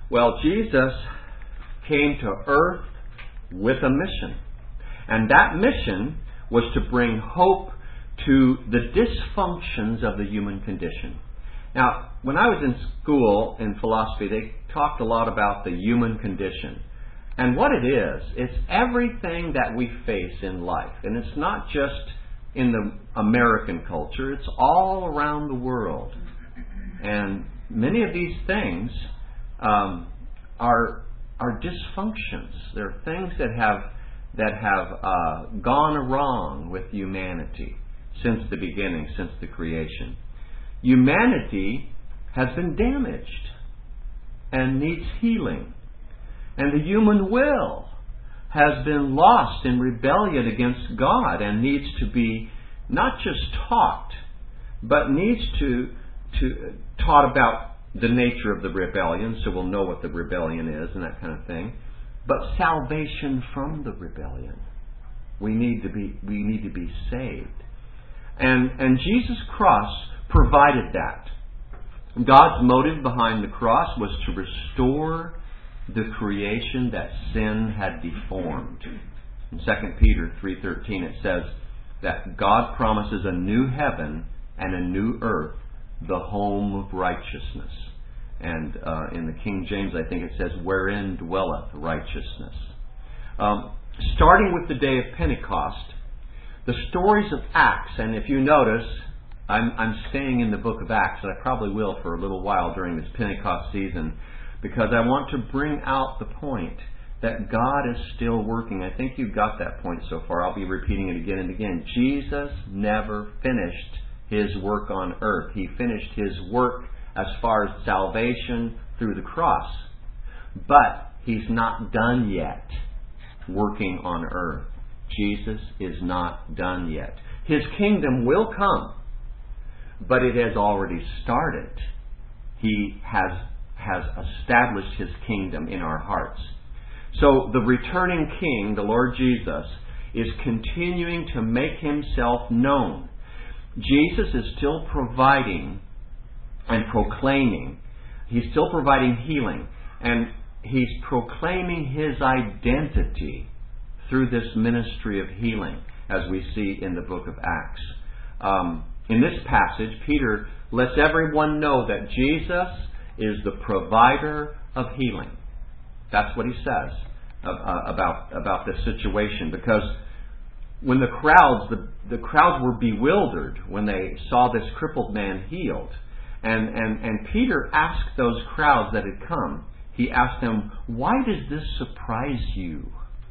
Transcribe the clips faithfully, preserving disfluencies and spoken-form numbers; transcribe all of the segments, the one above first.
Well, Jesus came to earth with a mission. And that mission was to bring hope to the dysfunctions of the human condition. Now, when I was in school in philosophy, they talked a lot about the human condition. And what it is, it's everything that we face in life. And it's not just in the American culture, it's all around the world. And many of these things um, are are dysfunctions. They're things that have that have uh, gone wrong with humanity since the beginning, since the creation. Humanity has been damaged and needs healing. And the human will has been lost in rebellion against God and needs to be not just taught, but needs to to taught about the nature of the rebellion, so we'll know what the rebellion is and that kind of thing. But salvation from the rebellion. We need to be we need to be saved. And and Jesus' cross provided that. God's motive behind the cross was to restore the creation that sin had deformed. In Second Peter three thirteen it says that God promises a new heaven and a new earth, the home of righteousness. And uh, in the King James, I think it says, wherein dwelleth righteousness. Um, starting with the day of Pentecost, the stories of Acts, and if you notice, I'm, I'm staying in the book of Acts, and I probably will for a little while during this Pentecost season, because I want to bring out the point that God is still working. I think you've got that point so far. I'll be repeating it again and again. Jesus never finished His work on earth. He finished His work as far as salvation through the cross. But He's not done yet working on earth. Jesus is not done yet. His kingdom will come, but it has already started. He has, has established His kingdom in our hearts. So the returning King, the Lord Jesus, is continuing to make Himself known. Jesus is still providing and proclaiming. He's still providing healing. And He's proclaiming His identity through this ministry of healing, as we see in the book of Acts. Um, in this passage, Peter lets everyone know that Jesus is the provider of healing. That's what he says uh, about, about this situation. Because when the crowds, the, the crowds were bewildered when they saw this crippled man healed. And, and, and Peter asked those crowds that had come, he asked them, why does this surprise you?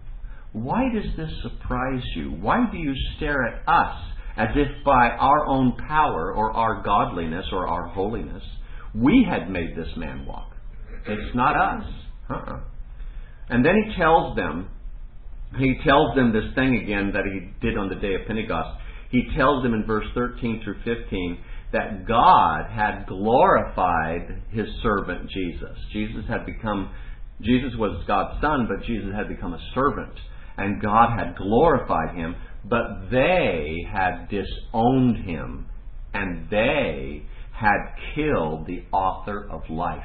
Why does this surprise you? Why do you stare at us as if by our own power or our godliness or our holiness we had made this man walk? It's not us. Uh-uh. And then he tells them, he tells them this thing again that he did on the day of Pentecost. He tells them in verse thirteen through fifteen that God had glorified His servant Jesus. Jesus had become, Jesus was God's Son, but Jesus had become a servant. And God had glorified Him, but they had disowned Him. And they had killed the author of life.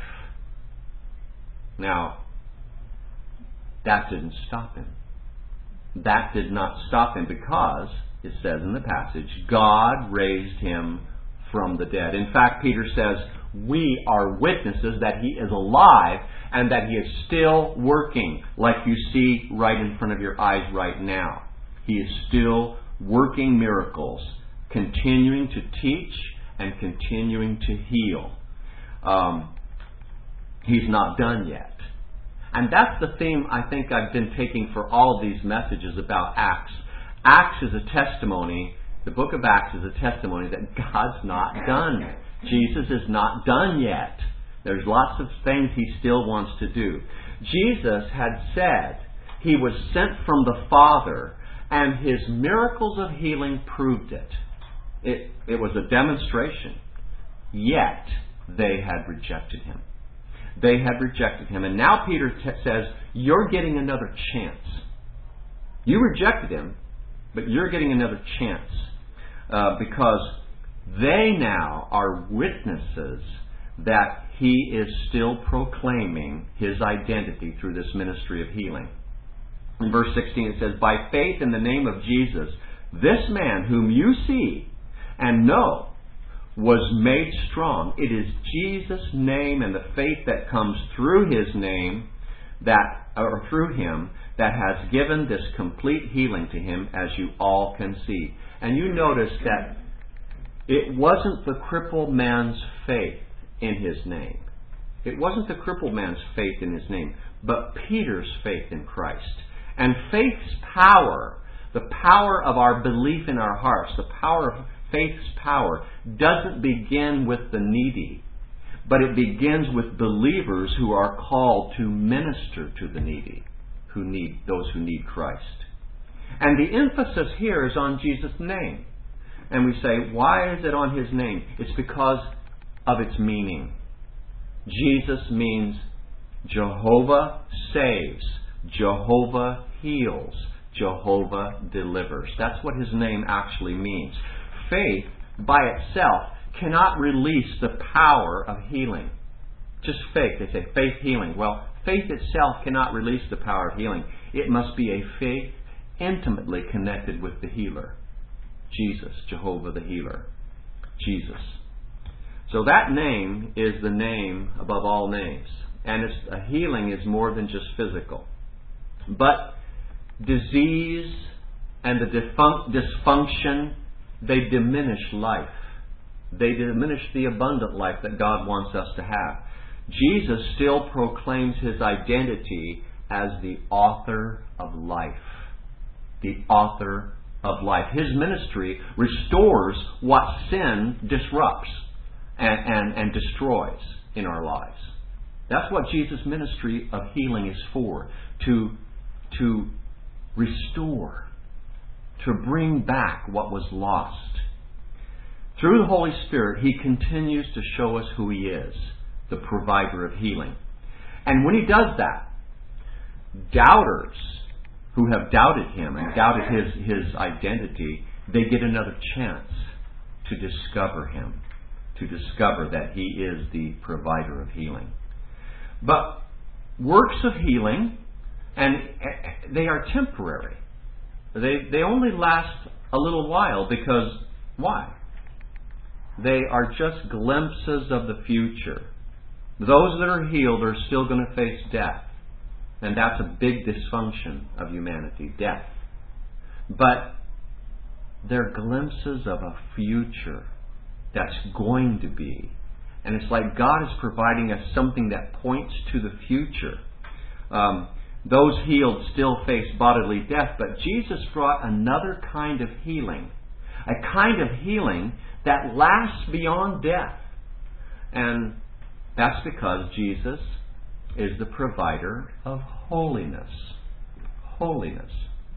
Now, that didn't stop Him. That did not stop Him because, it says in the passage, God raised Him from the dead. In fact, Peter says, we are witnesses that He is alive and that He is still working, like you see right in front of your eyes right now. He is still working miracles, continuing to teach and continuing to heal. Um, he's not done yet. And that's the theme I think I've been taking for all of these messages about Acts. Acts is a testimony, the book of Acts is a testimony that God's not done. Jesus is not done yet. There's lots of things He still wants to do. Jesus had said He was sent from the Father, and His miracles of healing proved it. It, it was a demonstration. Yet, they had rejected Him. They had rejected Him. And now Peter t- says, you're getting another chance. You rejected Him, but you're getting another chance. Uh, because they now are witnesses that he is still proclaiming his identity through this ministry of healing. In verse sixteen it says, "By faith in the name of Jesus, this man whom you see and know was made strong." It is Jesus' name and the faith that comes through his name, that or through him, that has given this complete healing to him, as you all can see. And you notice that it wasn't the crippled man's faith in his name. It wasn't the crippled man's faith in his name, but Peter's faith in Christ. And faith's power, the power of our belief in our hearts, the power of faith's power, doesn't begin with the needy, but it begins with believers who are called to minister to the needy, who need those who need Christ. And the emphasis here is on Jesus' name. And we say, why is it on his name? It's because of its meaning. Jesus means Jehovah saves, Jehovah heals, Jehovah delivers. That's what his name actually means. Faith by itself cannot release the power of healing. Just faith. They say faith healing. Well, faith itself cannot release the power of healing. It must be a faith intimately connected with the healer. Jesus, Jehovah the healer. Jesus. So that name is the name above all names. And it's, a healing is more than just physical. But disease and the defun- dysfunction, they diminish life. They diminish the abundant life that God wants us to have. Jesus still proclaims his identity as the author of life. The author of life. His ministry restores what sin disrupts and, and, and destroys in our lives. That's what Jesus' ministry of healing is for. To, to restore. To bring back what was lost. Through the Holy Spirit, he continues to show us who he is, the provider of healing. And when he does that, doubters who have doubted him and doubted his, his identity, they get another chance to discover him, to discover that he is the provider of healing. But works of healing, and they are temporary. They, they only last a little while because, why? They are just glimpses of the future. Those that are healed are still going to face death. And that's a big dysfunction of humanity, death. But they're glimpses of a future that's going to be. And it's like God is providing us something that points to the future. Um, those healed still face bodily death, but Jesus brought another kind of healing. A kind of healing that lasts beyond death. And that's because Jesus is the provider of holiness. Holiness.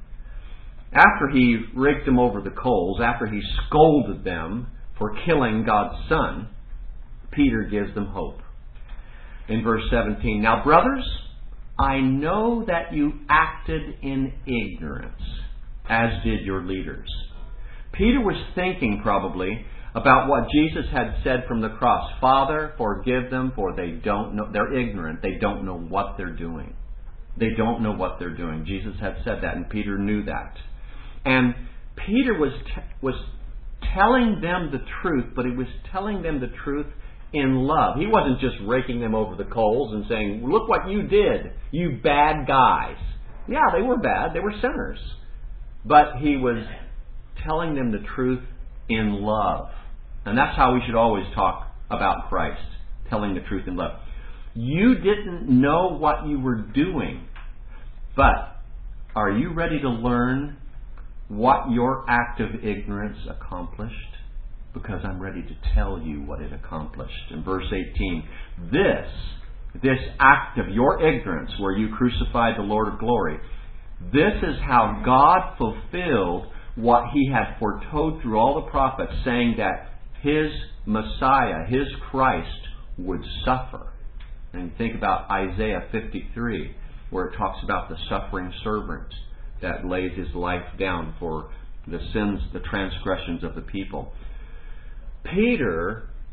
After he raked them over the coals, after he scolded them for killing God's Son, Peter gives them hope. In verse seventeen, "Now, brothers, I know that you acted in ignorance, as did your leaders." Peter was thinking probably about what Jesus had said from the cross. "Father, forgive them, for they don't know." They're ignorant. They don't know what they're doing. They don't know what they're doing. Jesus had said that, and Peter knew that. And Peter was t- was telling them the truth, but he was telling them the truth in love. He wasn't just raking them over the coals and saying, "Look what you did, you bad guys." Yeah, they were bad. They were sinners. But he was telling them the truth in love. And that's how we should always talk about Christ, telling the truth in love. You didn't know what you were doing, but are you ready to learn what your act of ignorance accomplished? Because I'm ready to tell you what it accomplished. In verse eighteen, this, this act of your ignorance where you crucified the Lord of glory, this is how God fulfilled what he had foretold through all the prophets, saying that his Messiah, his Christ, would suffer. And think about Isaiah fifty-three, where it talks about the suffering servant that lays his life down for the sins, the transgressions of the people. Peter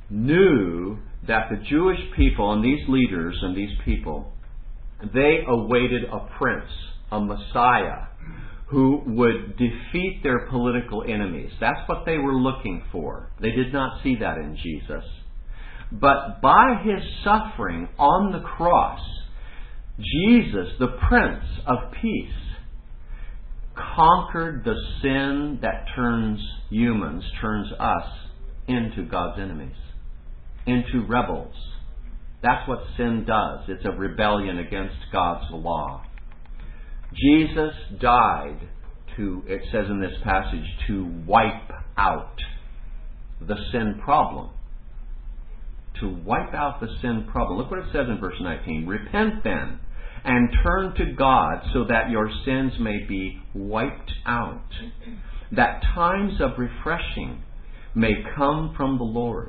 knew that the Jewish people and these leaders and these people, they awaited a prince, a Messiah, who would defeat their political enemies. That's what they were looking for. They did not see that in Jesus. But by His suffering on the cross, Jesus, the Prince of Peace, conquered the sin that turns humans, turns us into God's enemies, into rebels. That's what sin does. It's a rebellion against God's law. Jesus died to, it says in this passage, to wipe out the sin problem. To wipe out the sin problem. Look what it says in verse nineteen. Repent then, and turn to God, so that your sins may be wiped out, that times of refreshing may come from the Lord.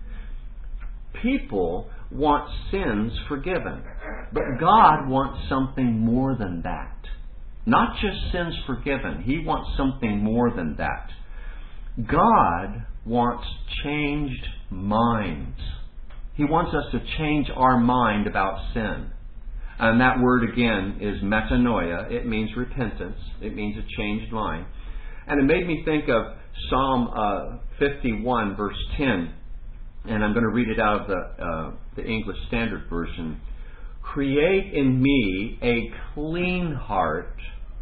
People want sins forgiven, but God wants something more than that. Not just sins forgiven. He wants something more than that. God wants changed minds. He wants us to change our mind about sin. And that word again is metanoia. It means repentance. It means a changed mind. And it made me think of Psalm uh, fifty-one, verse ten. And I'm going to read it out of the, uh, the English Standard Version. Create in me a clean heart,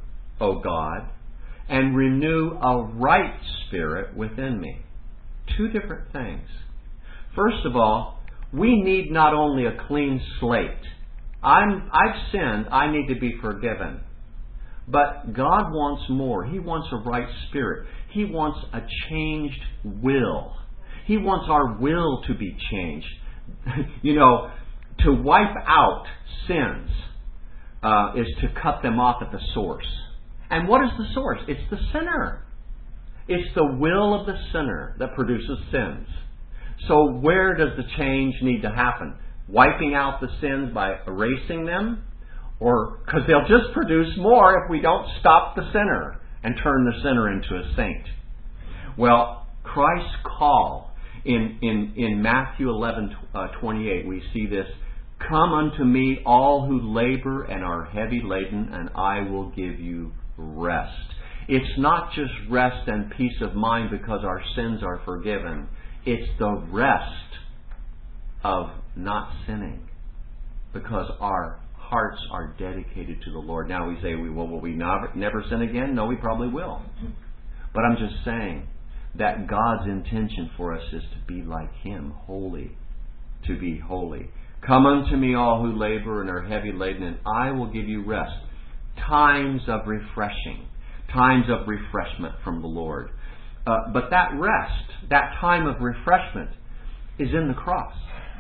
O God, and renew a right spirit within me. Two different things. First of all, we need not only a clean slate. I'm, I've sinned. I need to be forgiven. But God wants more. He wants a right spirit. He wants a changed will. He wants our will to be changed. You know, to wipe out sins uh, is to cut them off at the source. And what is the source? It's the sinner. It's the will of the sinner that produces sins. So where does the change need to happen? Wiping out the sins by erasing them? Or, because they'll just produce more if we don't stop the sinner and turn the sinner into a saint. Well, Christ's call in, in, in Matthew eleven twenty-eight, we see this. Come unto me, all who labor and are heavy laden, and I will give you rest. It's not just rest and peace of mind because our sins are forgiven. It's the rest of not sinning because our hearts are dedicated to the Lord. Now we say, well, will we never, never sin again? No, we probably will. But I'm just saying that God's intention for us is to be like Him, holy, to be holy. Come unto me, all who labor and are heavy laden, and I will give you rest. Times of refreshing, times of refreshment from the Lord. Uh, but that rest, that time of refreshment, is in the cross.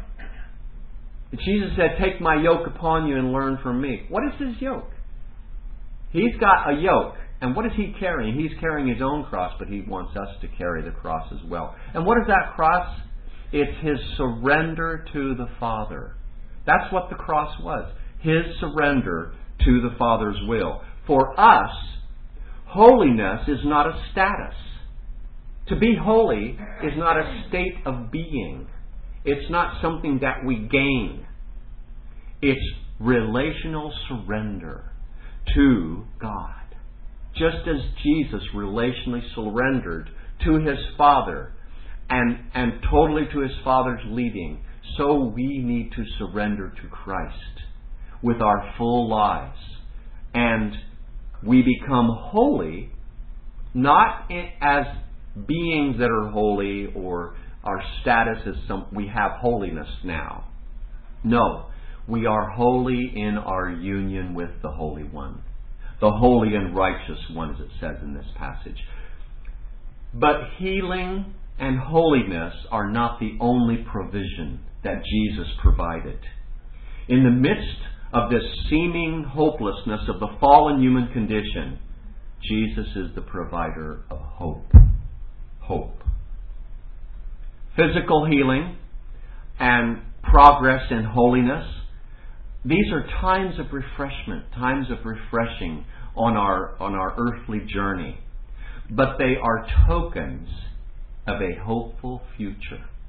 Jesus said, take my yoke upon you and learn from me. What is His yoke? He's got a yoke. And what is He carrying? He's carrying His own cross, but He wants us to carry the cross as well. And what is that cross? It's His surrender to the Father. That's what the cross was. His surrender to the Father's will. For us, holiness is not a status. To be holy is not a state of being. It's not something that we gain. It's relational surrender to God. Just as Jesus relationally surrendered to His Father and, and totally to His Father's leading, so we need to surrender to Christ with our full lives. And we become holy, not as beings that are holy or our status as some, we have holiness now. No, we are holy in our union with the Holy One. The holy and righteous one, as it says in this passage. But healing and holiness are not the only provision that Jesus provided. In the midst of this seeming hopelessness of the fallen human condition, Jesus is the provider of hope. Hope. Physical healing and progress in holiness, these are times of refreshment, times of refreshing on our, on our earthly journey. But they are tokens of a hopeful future.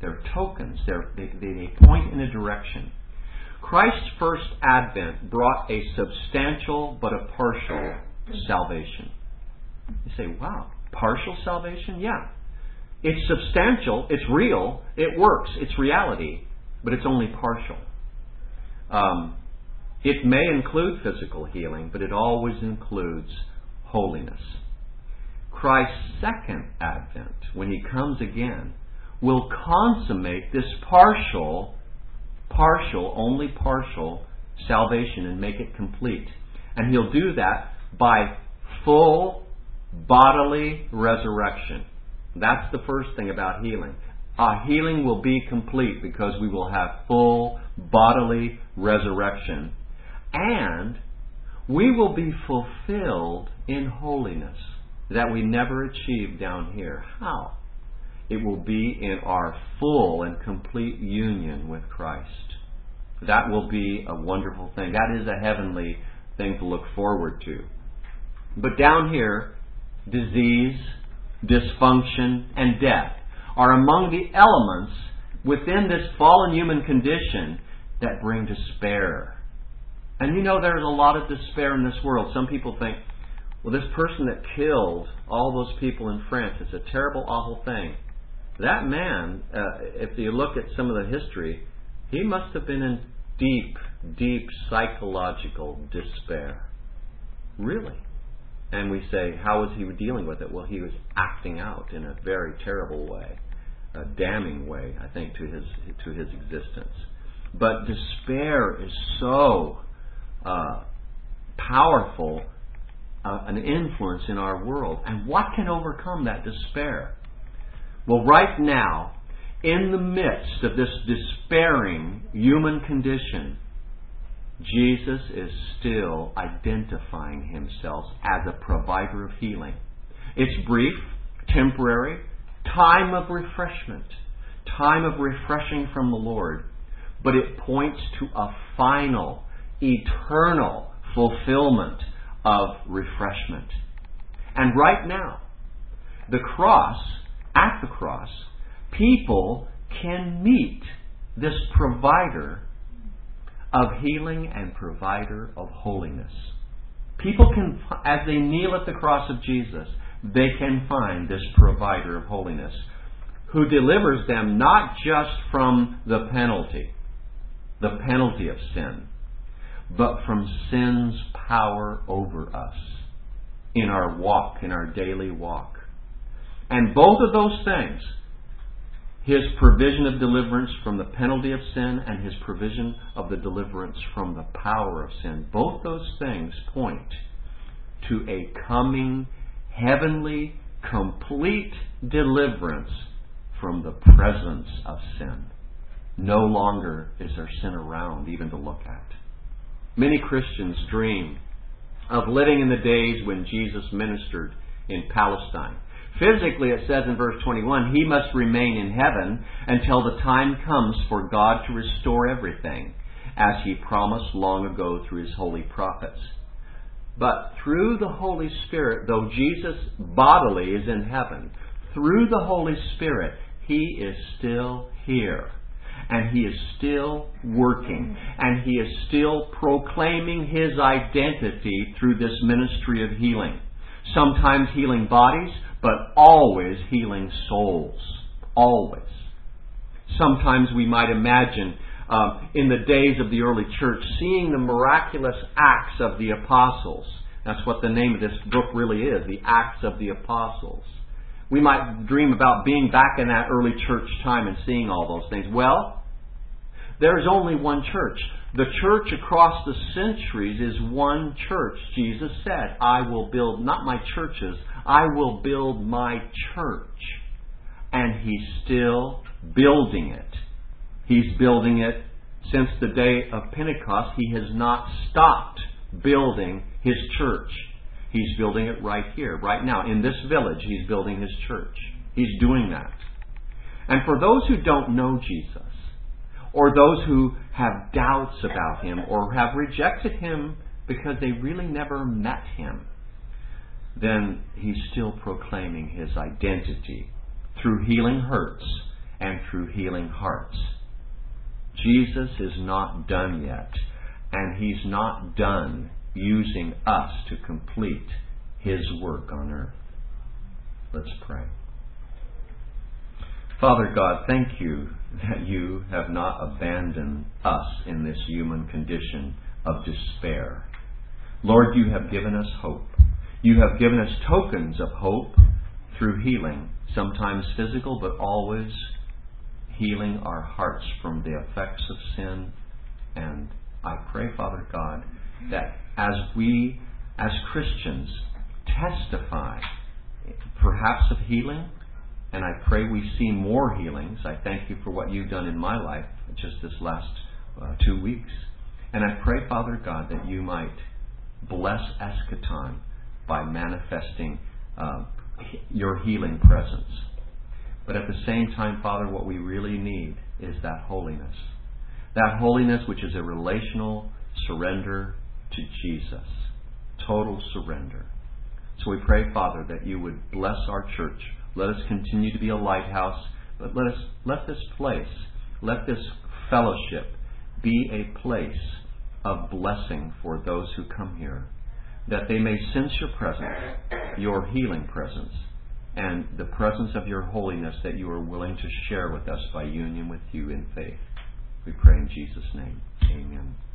They're tokens. They're, they, they point in a direction. Christ's first advent brought a substantial but a partial salvation. You say, wow, partial salvation? Yeah. It's substantial, it's real, it works, it's reality, but it's only partial. Um, it may include physical healing, but it always includes holiness. Christ's second advent, when He comes again, will consummate this partial, partial, only partial salvation and make it complete. And He'll do that by full bodily resurrection. That's the first thing about healing. Our healing will be complete because we will have full bodily resurrection. And we will be fulfilled in holiness that we never achieved down here. How? It will be in our full and complete union with Christ. That will be a wonderful thing. That is a heavenly thing to look forward to. But down here, disease, dysfunction, and death are among the elements within this fallen human condition that bring despair. And you know there's a lot of despair in this world. Some people think, well, this person that killed all those people in France, it's a terrible, awful thing. That man, uh, if you look at some of the history, he must have been in deep, deep psychological despair. Really? And we say, how was he dealing with it? Well, he was acting out in a very terrible way, a damning way, I think, to his to his existence. But despair is so uh, powerful uh, an influence in our world. And what can overcome that despair? Well, right now, in the midst of this despairing human condition, Jesus is still identifying Himself as a provider of healing. It's brief, temporary, time of refreshment, time of refreshing from the Lord, but it points to a final, eternal fulfillment of refreshment. And right now, the cross, at the cross, people can meet this provider of healing and provider of holiness. People can, as they kneel at the cross of Jesus, they can find this provider of holiness who delivers them not just from the penalty, the penalty of sin, but from sin's power over us in our walk, in our daily walk. And both of those things, His provision of deliverance from the penalty of sin and His provision of the deliverance from the power of sin. Both those things point to a coming, heavenly, complete deliverance from the presence of sin. No longer is there sin around even to look at. Many Christians dream of living in the days when Jesus ministered in Palestine. Physically, it says in verse twenty-one, He must remain in heaven until the time comes for God to restore everything, as He promised long ago through His holy prophets. But through the Holy Spirit, though Jesus bodily is in heaven, through the Holy Spirit, He is still here. And He is still working. And He is still proclaiming His identity through this ministry of healing. Sometimes healing bodies, but always healing souls. Always. Sometimes we might imagine uh, in the days of the early church seeing the miraculous acts of the apostles. That's what the name of this book really is, the Acts of the Apostles. We might dream about being back in that early church time and seeing all those things. Well, there's only one church. The church across the centuries is one church. Jesus said, I will build, not my churches, I will build my church. And He's still building it. He's building it since the day of Pentecost. He has not stopped building His church. He's building it right here, right now. In this village, He's building His church. He's doing that. And for those who don't know Jesus, or those who have doubts about Him, or have rejected Him because they really never met Him, then He's still proclaiming His identity through healing hurts and through healing hearts. Jesus is not done yet, and He's not done using us to complete His work on earth. Let's pray. Father God, thank you that you have not abandoned us in this human condition of despair. Lord, you have given us hope. You have given us tokens of hope through healing, sometimes physical, but always healing our hearts from the effects of sin. And I pray, Father God, that as we, as Christians, testify perhaps of healing, and I pray we see more healings. I thank you for what you've done in my life just this last uh, two weeks. And I pray, Father God, that you might bless Eschaton by manifesting uh, your healing presence. But at the same time, Father, what we really need is that holiness. That holiness which is a relational surrender to Jesus. Total surrender. So we pray, Father, that you would bless our church. Let us continue to be a lighthouse, but let us let this place, let this fellowship be a place of blessing for those who come here, that they may sense your presence, your healing presence, and the presence of your holiness that you are willing to share with us by union with you in faith. We pray in Jesus' name. Amen.